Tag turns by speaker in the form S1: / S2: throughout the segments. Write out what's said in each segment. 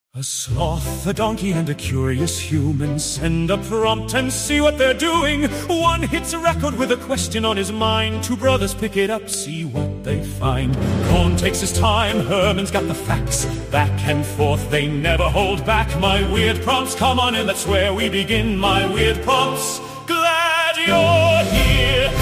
S1: A sloth, a donkey, and a curious human send a prompt and see what they're doing. One hits a record with a question on his mind. Two brothers pick it up, see what they find. Cohn takes his time, Herman's got the facts. Back and forth, they never hold back. My weird prompts, come on in, that's where we begin. My weird prompts, glad you're here.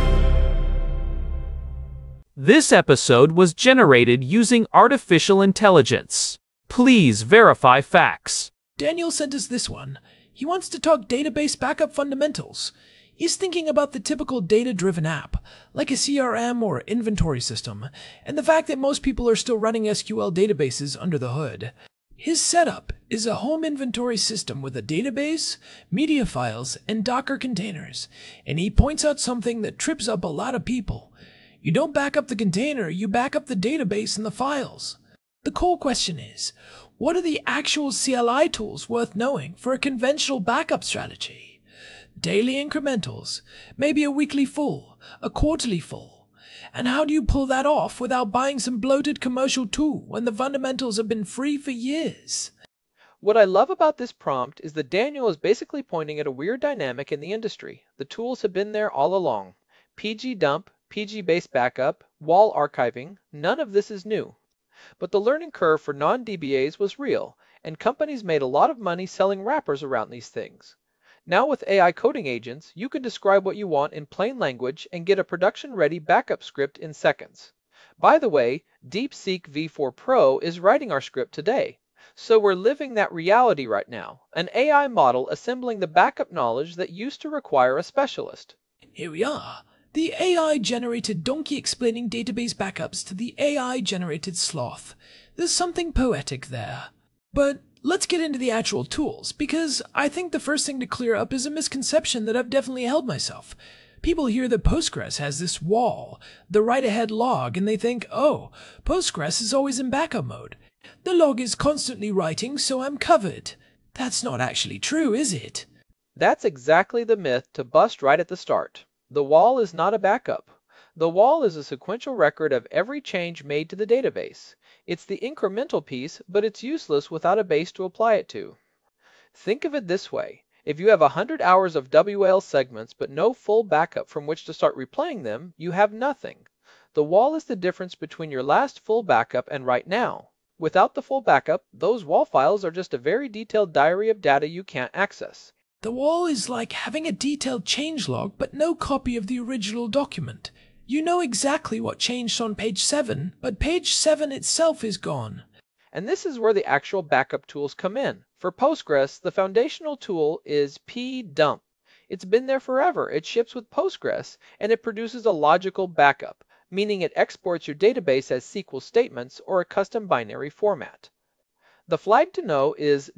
S2: This episode was generated using artificial intelligence. Please verify facts.
S3: Daniel sent us this one. He wants to talk database backup fundamentals. He's thinking about the typical data-driven app, like a CRM or inventory system, and the fact that most people are still running SQL databases under the hood. His setup is a home inventory system with a database, media files, and Docker containers, and he points out something that trips up a lot of people. You don't back up the container, you back up the database and the files. The core question is, what are the actual CLI tools worth knowing for a conventional backup strategy? Daily incrementals, maybe a weekly full, a quarterly full. And how do you pull that off without buying some bloated commercial tool when the fundamentals have been free for years?
S4: What I love about this prompt is that Daniel is basically pointing at a weird dynamic in the industry. The tools have been there all along. pgdump, pg-based backup, wall archiving, none of this is new. But the learning curve for non-DBAs was real, and companies made a lot of money selling wrappers around these things. Now with AI coding agents, you can describe what you want in plain language and get a production-ready backup script in seconds. By the way, DeepSeek V4 Pro is writing our script today. So we're living that reality right now, an AI model assembling the backup knowledge that used to require a specialist.
S3: Here we are. The AI-generated donkey explaining database backups to the AI-generated sloth. There's something poetic there. But let's get into the actual tools, because I think the first thing to clear up is a misconception that I've definitely held myself. People hear that Postgres has this wall, the write-ahead log, and they think, oh, Postgres is always in backup mode. The log is constantly writing, so I'm covered. That's not actually true, is it?
S4: That's exactly the myth to bust right at the start. The wall is not a backup. The wall is a sequential record of every change made to the database. It's the incremental piece, but it's useless without a base to apply it to. Think of it this way. If you have 100 hours of WL segments but no full backup from which to start replaying them, you have nothing. The wall is the difference between your last full backup and right now. Without the full backup, those wall files are just a very detailed diary of data you can't access.
S3: The wall is like having a detailed changelog but no copy of the original document. You know exactly what changed on page 7, but page 7 itself is gone.
S4: And this is where the actual backup tools come in. For Postgres, the foundational tool is pdump. It's been there forever. It ships with Postgres, and it produces a logical backup, meaning it exports your database as SQL statements or a custom binary format. The flag to know is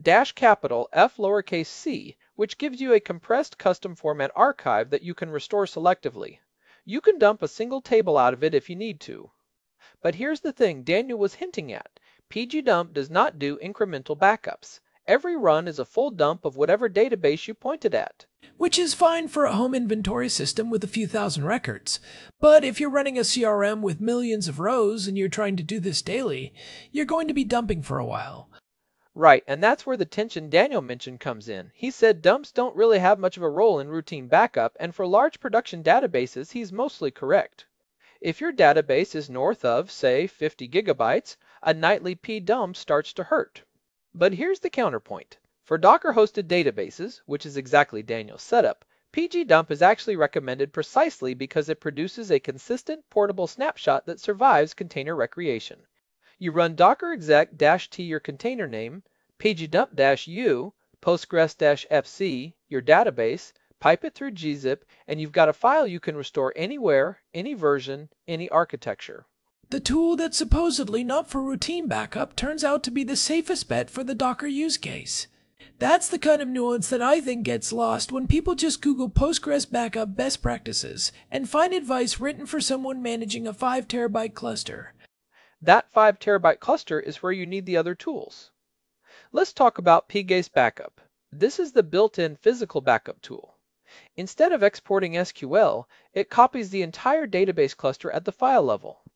S4: -F_c, which gives you a compressed custom format archive that you can restore selectively. You can dump a single table out of it if you need to. But here's the thing Daniel was hinting at. pgdump does not do incremental backups. Every run is a full dump of whatever database you pointed at.
S3: Which is fine for a home inventory system with a few thousand records. But if you're running a CRM with millions of rows and you're trying to do this daily, you're going to be dumping for a while.
S4: Right, and that's where the tension Daniel mentioned comes in. He said dumps don't really have much of a role in routine backup, and for large production databases, he's mostly correct. If your database is north of, say, 50 gigabytes, a nightly pdump starts to hurt. But here's the counterpoint. For Docker-hosted databases, which is exactly Daniel's setup, pgdump is actually recommended precisely because it produces a consistent portable snapshot that survives container recreation. You run docker exec-t your container name, pgdump-u, postgres-fc, your database, pipe it through gzip, and you've got a file you can restore anywhere, any version, any architecture.
S3: The tool that's supposedly not for routine backup turns out to be the safest bet for the Docker use case. That's the kind of nuance that I think gets lost when people just Google Postgres backup best practices and find advice written for someone managing a 5 terabyte cluster.
S4: That 5 terabyte cluster is where you need the other tools. Let's talk about pgase backup. This is the built-in physical backup tool. Instead of exporting SQL, it copies the entire database cluster at the file level.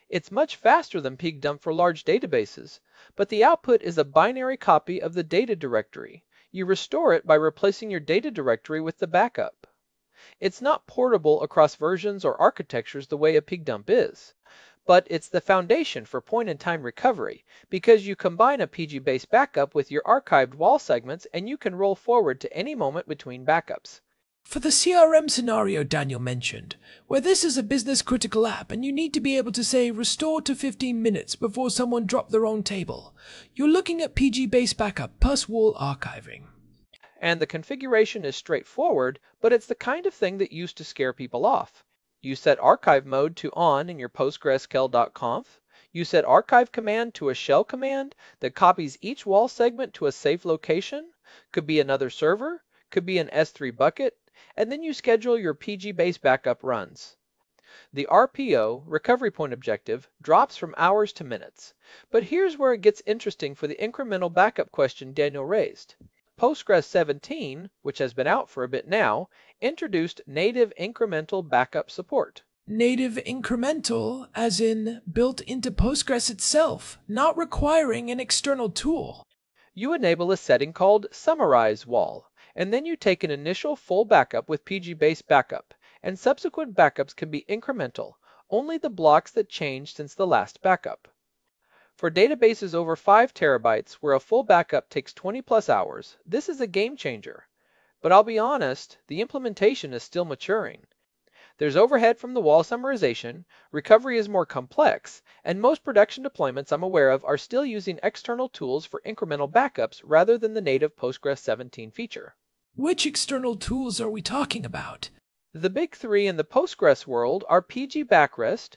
S4: It's much faster than pgdump for large databases, but the output is a binary copy of the data directory. You restore it by replacing your data directory with the backup. It's not portable across versions or architectures the way a pgdump is, but it's the foundation for point-in-time recovery because you combine a PG-based backup with your archived wall segments and you can roll forward to any moment between backups.
S3: For the CRM scenario Daniel mentioned, where this is a business-critical app and you need to be able to say restore to 15 minutes before someone dropped their own table, you're looking at PG-based backup plus wall archiving.
S4: And the configuration is straightforward, but it's the kind of thing that used to scare people off. You set archive mode to on in your PostgreSQL.conf. You set archive command to a shell command that copies each wall segment to a safe location, could be another server, could be an S3 bucket, and then you schedule your PG-based backup runs. The RPO, recovery point objective, drops from hours to minutes. But here's where it gets interesting for the incremental backup question Daniel raised. Postgres 17, which has been out for a bit now, introduced native incremental backup support.
S3: Native incremental, as in built into Postgres itself, not requiring an external tool.
S4: You enable a setting called Summarize Wall, and then you take an initial full backup with PG-based backup, and subsequent backups can be incremental, only the blocks that changed since the last backup. For databases over 5 terabytes where a full backup takes 20 plus hours, this is a game changer. But I'll be honest, the implementation is still maturing. There's overhead from the wall summarization, recovery is more complex, and most production deployments I'm aware of are still using external tools for incremental backups rather than the native Postgres 17 feature.
S3: Which external tools are we talking about?
S4: The big three in the Postgres world are PG Backrest,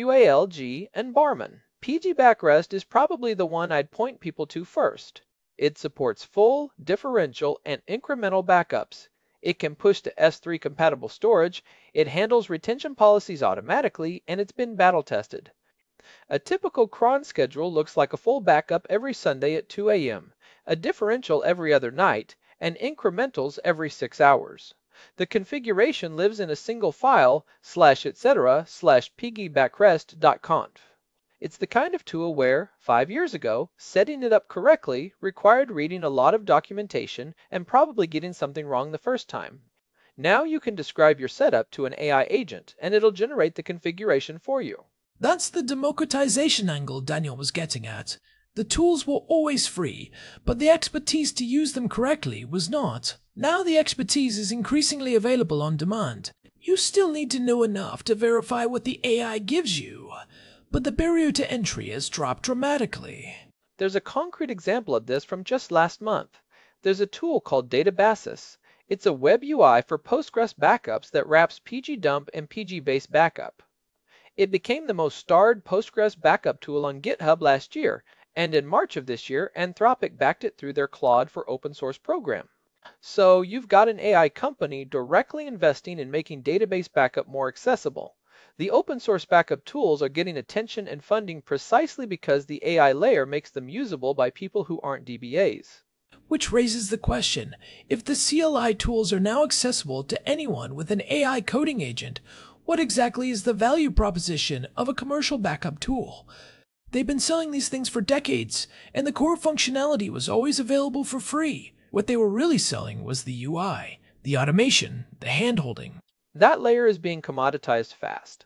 S4: WALG, and Barman. PG Backrest is probably the one I'd point people to first. It supports full, differential, and incremental backups. It can push to S3 compatible storage, it handles retention policies automatically, and it's been battle tested. A typical cron schedule looks like a full backup every Sunday at 2 a.m., a differential every other night, and incrementals every 6 hours. The configuration lives in a single file /etc/pgbackrest.conf. It's the kind of tool where, 5 years ago, setting it up correctly required reading a lot of documentation and probably getting something wrong the first time. Now you can describe your setup to an AI agent and it'll generate the configuration for you.
S3: That's the democratization angle Daniel was getting at. The tools were always free, but the expertise to use them correctly was not. Now the expertise is increasingly available on demand. You still need to know enough to verify what the AI gives you, but the barrier to entry has dropped dramatically.
S4: There's a concrete example of this from just last month. There's a tool called Databasis. It's a web UI for Postgres backups that wraps pgdump and PG-based backup. It became the most starred Postgres backup tool on GitHub last year, and in March of this year, Anthropic backed it through their Claude for open source program. So you've got an AI company directly investing in making database backup more accessible. The open source backup tools are getting attention and funding precisely because the AI layer makes them usable by people who aren't DBAs.
S3: Which raises the question, if the CLI tools are now accessible to anyone with an AI coding agent, what exactly is the value proposition of a commercial backup tool? They've been selling these things for decades, and the core functionality was always available for free. What they were really selling was the UI, the automation, the handholding.
S4: That layer is being commoditized fast.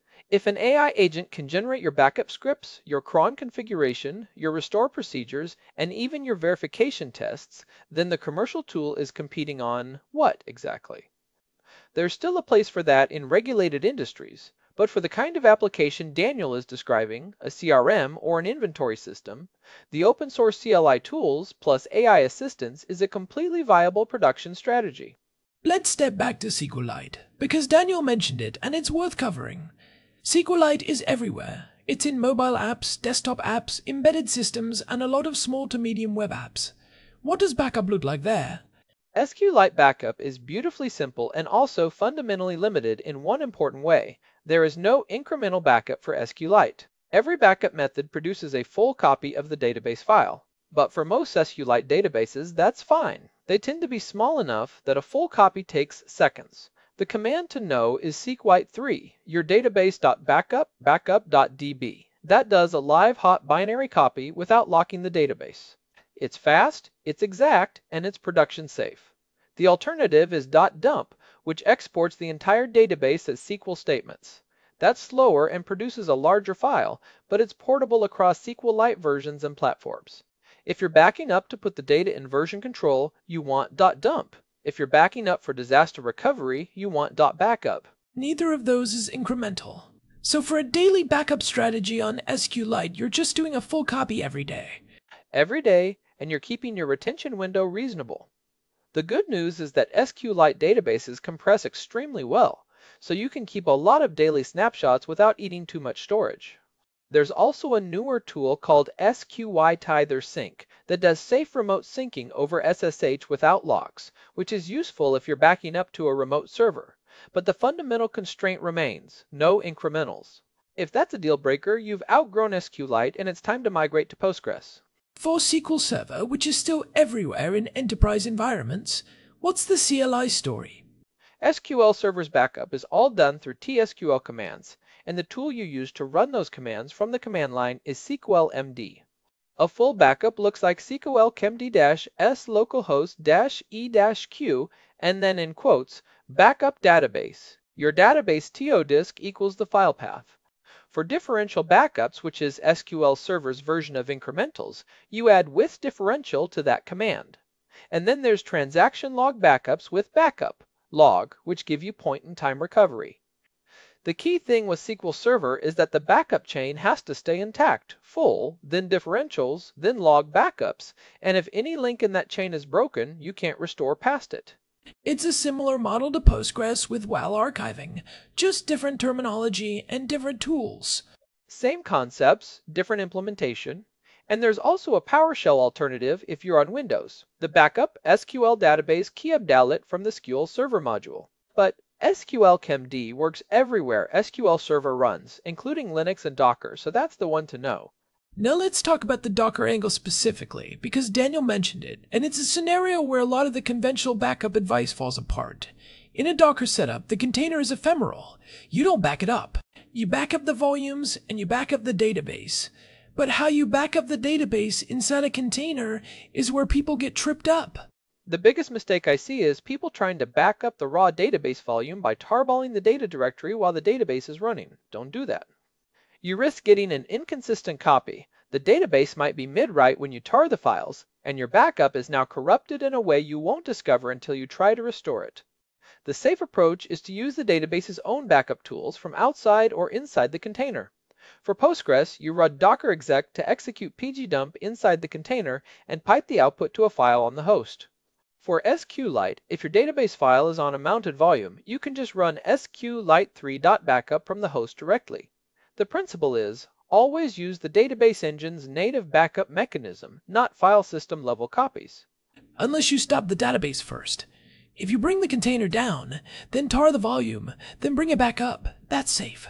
S4: If an AI agent can generate your backup scripts, your cron configuration, your restore procedures, and even your verification tests, then the commercial tool is competing on what exactly? There's still a place for that in regulated industries, but for the kind of application Daniel is describing, a CRM or an inventory system, the open source CLI tools plus AI assistance is a completely viable production strategy.
S3: Let's step back to SQLite, because Daniel mentioned it and it's worth covering. SQLite is everywhere. It's in mobile apps, desktop apps, embedded systems, and a lot of small to medium web apps. What does backup look like there?
S4: SQLite Backup is beautifully simple and also fundamentally limited in one important way. There is no incremental backup for SQLite. Every backup method produces a full copy of the database file. But for most SQLite databases, that's fine. They tend to be small enough that a full copy takes seconds. The command to know is seqwrite3, your database.backup.backup.db. That does a live hot binary copy without locking the database. It's fast, it's exact, and it's production safe. The alternative is .dump, which exports the entire database as SQL statements. That's slower and produces a larger file, but it's portable across SQLite versions and platforms. If you're backing up to put the data in version control, you want .dump. If you're backing up for disaster recovery, you want .backup.
S3: Neither of those is incremental. So for a daily backup strategy on SQLite, you're just doing a full copy every day.
S4: Every day, and you're keeping your retention window reasonable. The good news is that SQLite databases compress extremely well, so you can keep a lot of daily snapshots without eating too much storage. There's also a newer tool called SQYTithersync that does safe remote syncing over SSH without locks, which is useful if you're backing up to a remote server. But the fundamental constraint remains, no incrementals. If that's a deal breaker, you've outgrown SQLite and it's time to migrate to Postgres.
S3: For SQL Server, which is still everywhere in enterprise environments, what's the CLI story?
S4: SQL Server's backup is all done through TSQL commands, and the tool you use to run those commands from the command line is SQLMD. A full backup looks like SQLCMD-S localhost-E-Q and then in quotes, backup database. Your database TO disk equals the file path. For differential backups, which is SQL Server's version of incrementals, you add with differential to that command. And then there's transaction log backups with backup log, which give you point-in-time recovery. The key thing with SQL Server is that the backup chain has to stay intact, full, then differentials, then log backups, and if any link in that chain is broken, you can't restore past it.
S3: It's a similar model to Postgres with WAL archiving, just different terminology and different tools.
S4: Same concepts, different implementation, and there's also a PowerShell alternative if you're on Windows, the backup SQL database Kiabdalet from the SQL Server module. But SQLCMD works everywhere SQL Server runs, including Linux and Docker, so that's the one to know.
S3: Now let's talk about the Docker angle specifically, because Daniel mentioned it, and it's a scenario where a lot of the conventional backup advice falls apart. In a Docker setup, the container is ephemeral. You don't back it up. You back up the volumes, and you back up the database. But how you back up the database inside a container is where people get tripped up.
S4: The biggest mistake I see is people trying to back up the raw database volume by tarballing the data directory while the database is running. Don't do that. You risk getting an inconsistent copy. The database might be mid-write when you tar the files, and your backup is now corrupted in a way you won't discover until you try to restore it. The safe approach is to use the database's own backup tools from outside or inside the container. For Postgres, you run docker exec to execute pgdump inside the container and pipe the output to a file on the host. For SQLite, if your database file is on a mounted volume, you can just run sqlite3.backup from the host directly. The principle is, always use the database engine's native backup mechanism, not file system level copies.
S3: Unless you stop the database first. If you bring the container down, then tar the volume, then bring it back up, that's safe.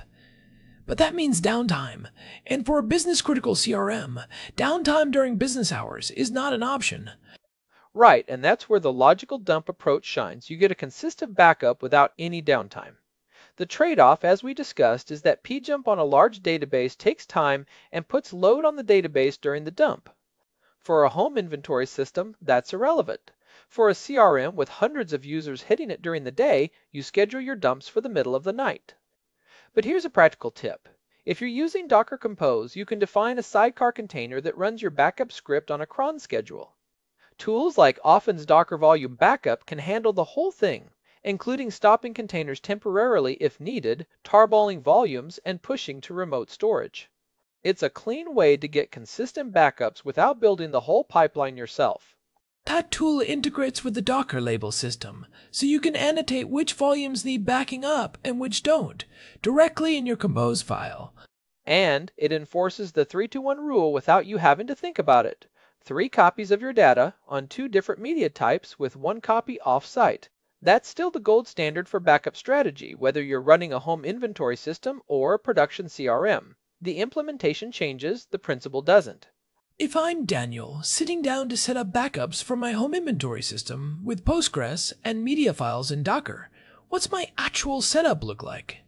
S3: But that means downtime, and for a business-critical CRM, downtime during business hours is not an option.
S4: Right, and that's where the logical dump approach shines. You get a consistent backup without any downtime. The trade-off, as we discussed, is that pjump on a large database takes time and puts load on the database during the dump. For a home inventory system, that's irrelevant. For a CRM with hundreds of users hitting it during the day, you schedule your dumps for the middle of the night. But here's a practical tip. If you're using Docker Compose, you can define a sidecar container that runs your backup script on a cron schedule. Tools like Often's Docker Volume Backup can handle the whole thing, including stopping containers temporarily if needed, tarballing volumes, and pushing to remote storage. It's a clean way to get consistent backups without building the whole pipeline yourself.
S3: That tool integrates with the Docker label system, so you can annotate which volumes need backing up and which don't, directly in your Compose file.
S4: And it enforces the 3-to-1 rule without you having to think about it. 3 copies of your data on 2 different media types with 1 copy off-site. That's still the gold standard for backup strategy, whether you're running a home inventory system or a production CRM. The implementation changes, the principle doesn't.
S3: If I'm Daniel, sitting down to set up backups for my home inventory system with Postgres and media files in Docker, What's my actual setup look like?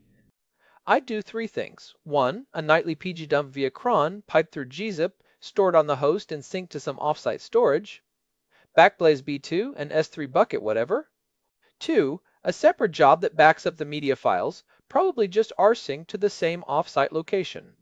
S4: I'd do three things. One, a nightly PG dump via cron, piped through gzip, stored on the host and synced to some offsite storage. Backblaze B2 and S3 bucket whatever. Two, a separate job that backs up the media files, probably just rsync to the same offsite location.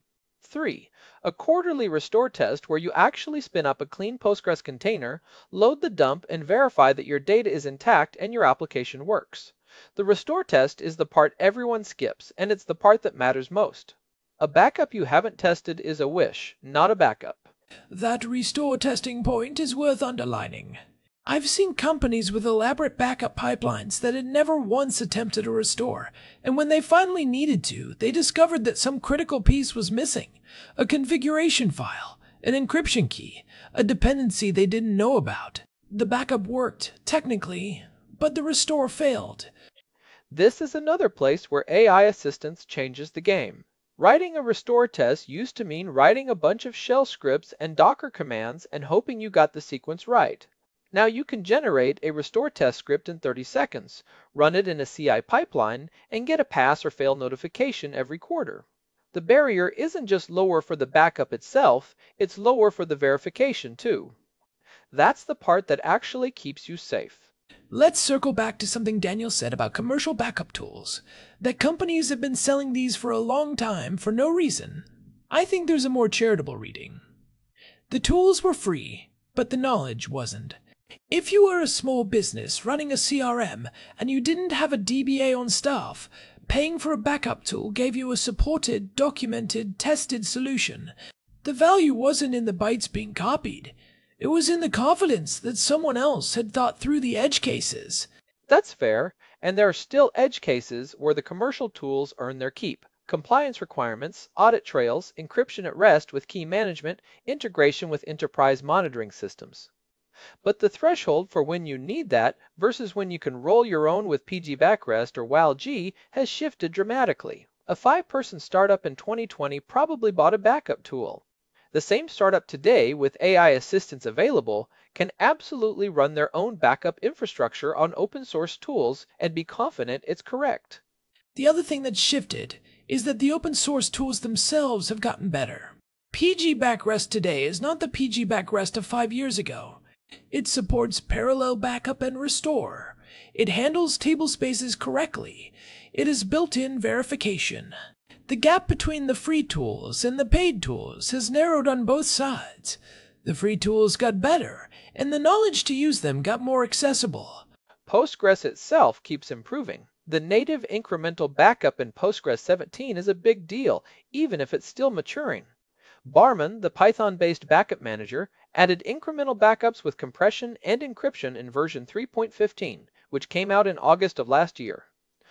S4: 3. A quarterly restore test where you actually spin up a clean Postgres container, load the dump, and verify that your data is intact and your application works. The restore test is the part everyone skips, and it's the part that matters most. A backup you haven't tested is a wish, not a backup.
S3: That restore testing point is worth underlining. I've seen companies with elaborate backup pipelines that had never once attempted a restore, and when they finally needed to, they discovered that some critical piece was missing: a configuration file, an encryption key, a dependency they didn't know about. The backup worked, technically, but the restore failed.
S4: This is another place where AI assistance changes the game. Writing a restore test used to mean writing a bunch of shell scripts and Docker commands and hoping you got the sequence right. Now you can generate a restore test script in 30 seconds, run it in a CI pipeline, and get a pass or fail notification every quarter. The barrier isn't just lower for the backup itself, it's lower for the verification too. That's the part that actually keeps you safe.
S3: Let's circle back to something Daniel said about commercial backup tools, that companies have been selling these for a long time for no reason. I think there's a more charitable reading. The tools were free, but the knowledge wasn't. If you were a small business running a CRM and you didn't have a DBA on staff, paying for a backup tool gave you a supported, documented, tested solution. The value wasn't in the bytes being copied. It was in the confidence that someone else had thought through the edge cases.
S4: That's fair, and there are still edge cases where the commercial tools earn their keep. Compliance requirements, audit trails, encryption at rest with key management, integration with enterprise monitoring systems. But the threshold for when you need that versus when you can roll your own with PG Backrest or WAL-G has shifted dramatically. A 5-person startup in 2020 probably bought a backup tool. The same startup today, with AI assistance available, can absolutely run their own backup infrastructure on open source tools and be confident it's correct.
S3: The other thing that's shifted is that the open source tools themselves have gotten better. PG Backrest today is not the PG Backrest of 5 years ago. It supports parallel backup and restore. It handles table spaces correctly. It has built-in verification. The gap between the free tools and the paid tools has narrowed on both sides. The free tools got better, and the knowledge to use them got more accessible.
S4: Postgres itself keeps improving. The native incremental backup in Postgres 17 is a big deal, even if it's still maturing. Barman, the Python-based backup manager, added incremental backups with compression and encryption in version 3.15, which came out in August of last year.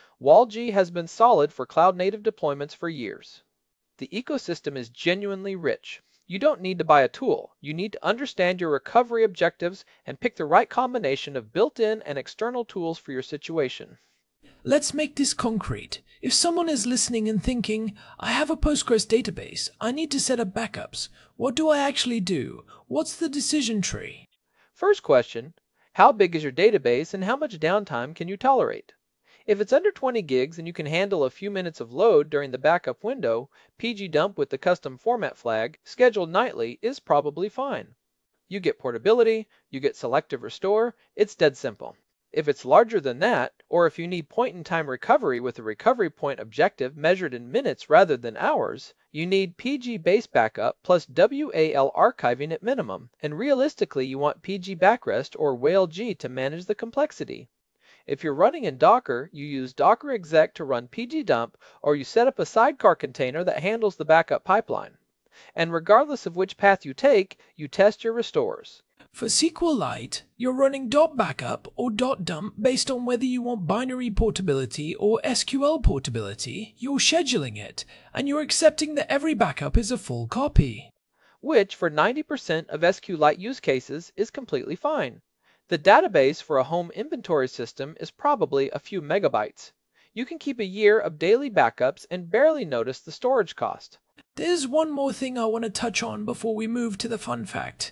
S4: WAL-G has been solid for cloud-native deployments for years. The ecosystem is genuinely rich. You don't need to buy a tool. You need to understand your recovery objectives and pick the right combination of built-in and external tools for your situation.
S3: Let's make this concrete. If someone is listening and thinking, I have a Postgres database, I need to set up backups, what do I actually do? What's the decision tree?
S4: First question, how big is your database and how much downtime can you tolerate? If it's under 20 gigs and you can handle a few minutes of load during the backup window, pgdump with the custom format flag, scheduled nightly, is probably fine. You get portability, you get selective restore, it's dead simple. If it's larger than that, or if you need point-in-time recovery with a recovery point objective measured in minutes rather than hours, you need PG base backup plus WAL archiving at minimum, and realistically you want PG Backrest or WAL-G to manage the complexity. If you're running in Docker, you use Docker exec to run pgdump, or you set up a sidecar container that handles the backup pipeline. And regardless of which path you take, you test your restores.
S3: For SQLite, you're running .backup or .dump based on whether you want binary portability or SQL portability. You're scheduling it, and you're accepting that every backup is a full copy.
S4: Which, for 90% of SQLite use cases, is completely fine. The database for a home inventory system is probably a few megabytes. You can keep a year of daily backups and barely notice the storage cost.
S3: There's one more thing I want to touch on before we move to the fun fact.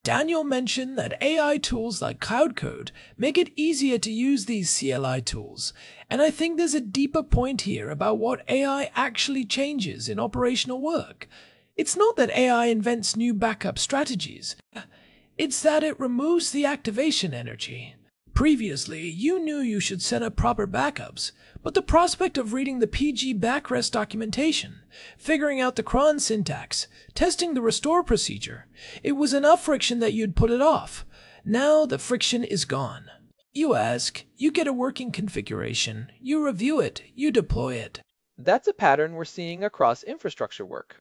S3: Daniel mentioned that AI tools like Cloud Code make it easier to use these CLI tools, and I think there's a deeper point here about what AI actually changes in operational work. It's not that AI invents new backup strategies, it's that it removes the activation energy. Previously, you knew you should set up proper backups, but the prospect of reading the PG backrest documentation, figuring out the cron syntax, testing the restore procedure, it was enough friction that you'd put it off. Now the friction is gone. You ask, you get a working configuration, you review it, you deploy it.
S4: That's a pattern we're seeing across infrastructure work.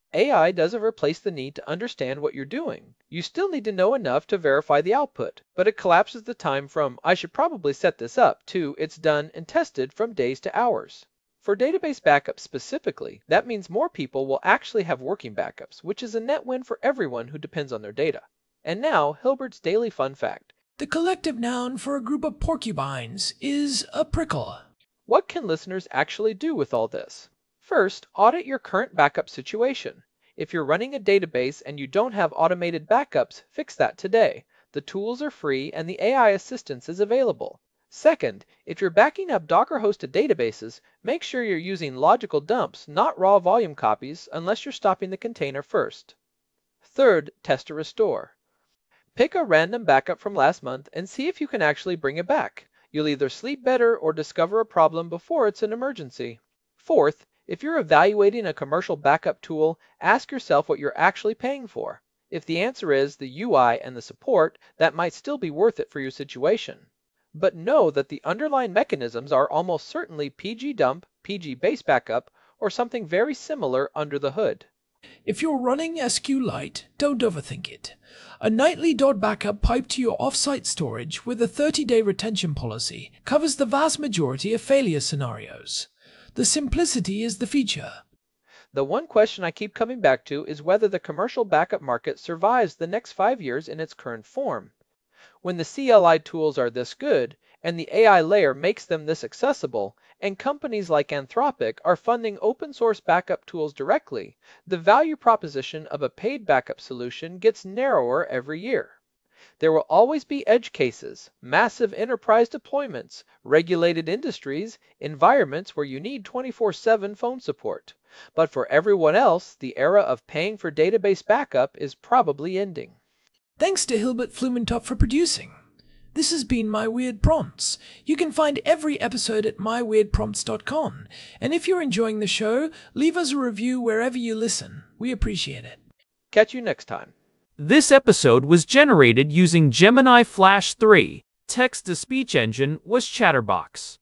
S4: AI doesn't replace the need to understand what you're doing. You still need to know enough to verify the output, but it collapses the time from "I should probably set this up" to "it's done and tested" from days to hours. For database backups specifically, that means more people will actually have working backups, which is a net win for everyone who depends on their data. And now, Hilbert's daily fun fact.
S3: The collective noun for a group of porcupines is a prickle.
S4: What can listeners actually do with all this? First, audit your current backup situation. If you're running a database and you don't have automated backups, fix that today. The tools are free and the AI assistance is available. Second, if you're backing up Docker-hosted databases, make sure you're using logical dumps, not raw volume copies, unless you're stopping the container first. Third, test to restore. Pick a random backup from last month and see if you can actually bring it back. You'll either sleep better or discover a problem before it's an emergency. Fourth, if you're evaluating a commercial backup tool, ask yourself what you're actually paying for. If the answer is the UI and the support, that might still be worth it for your situation. But know that the underlying mechanisms are almost certainly PG dump, PG base backup, or something very similar under the hood.
S3: If you're running SQLite, don't overthink it. A nightly .backup piped to your offsite storage with a 30-day retention policy covers the vast majority of failure scenarios. The simplicity is the feature.
S4: The one question I keep coming back to is whether the commercial backup market survives the next 5 years in its current form. When the CLI tools are this good, and the AI layer makes them this accessible, and companies like Anthropic are funding open source backup tools directly, the value proposition of a paid backup solution gets narrower every year. There will always be edge cases, massive enterprise deployments, regulated industries, environments where you need 24/7 phone support. But for everyone else, the era of paying for database backup is probably ending.
S3: Thanks to Hilbert Flumentop for producing. This has been My Weird Prompts. You can find every episode at myweirdprompts.com. And if you're enjoying the show, leave us a review wherever you listen. We appreciate it.
S4: Catch you next time.
S2: This episode was generated using Gemini Flash 3. Text-to-speech engine was Chatterbox.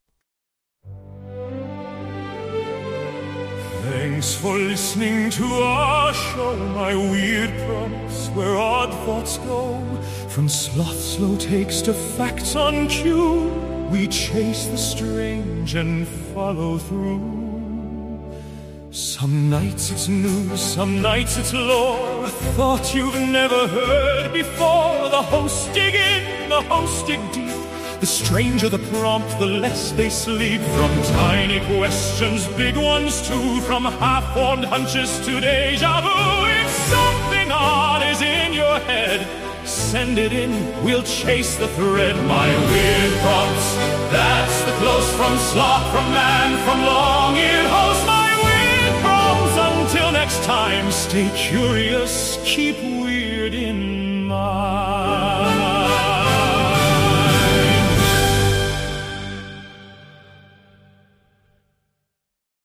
S1: Thanks for listening to our show, My Weird Prompts, where odd thoughts go. From sloth slow takes to facts on cue, we chase the strange and follow through. Some nights it's news, some nights it's lore, a thought you've never heard before. The hosts dig in, the hosts dig deep. The stranger the prompt, the less they sleep. From tiny questions, big ones too, from half-formed hunches to deja vu. If something odd is in your head, send it in, we'll chase the thread. My Weird Prompts, that's the close from sloth, from man, from long-eared host. My Weird Prompts, until next time, stay curious, keep weird in mind.